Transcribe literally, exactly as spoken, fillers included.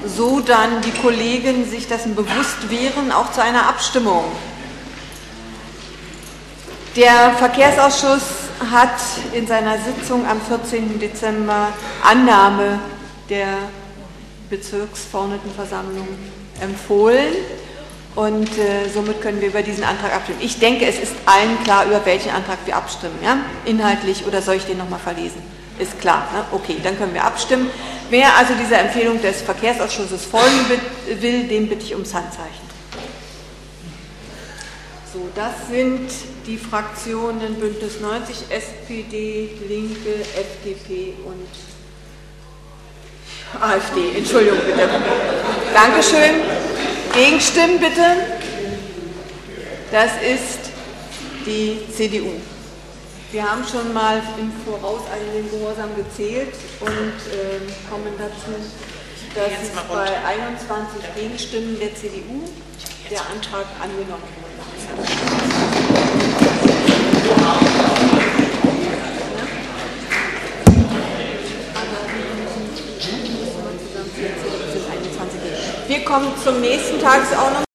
so dann die Kollegen sich dessen bewusst wären, auch zu einer Abstimmung. Der Verkehrsausschuss hat in seiner Sitzung am vierzehnten Dezember Annahme der Bezirksverordnetenversammlung empfohlen und äh, somit können wir über diesen Antrag abstimmen. Ich denke, es ist allen klar, über welchen Antrag wir abstimmen, ja? Inhaltlich, oder soll ich den nochmal verlesen? Ist klar, ne? Okay, dann können wir abstimmen. Wer also dieser Empfehlung des Verkehrsausschusses folgen will, den bitte ich ums Handzeichen. So, das sind die Fraktionen Bündnis neunzig, S P D, Linke, F D P und AfD. Entschuldigung bitte. Dankeschön. Gegenstimmen bitte. Das ist die C D U. Wir haben schon mal im vorauseilenden Gehorsam gezählt und äh, kommen dazu, dass es bei einundzwanzig Gegenstimmen der C D U der Antrag angenommen wurde. Wir kommen zum nächsten Tagesordnungspunkt.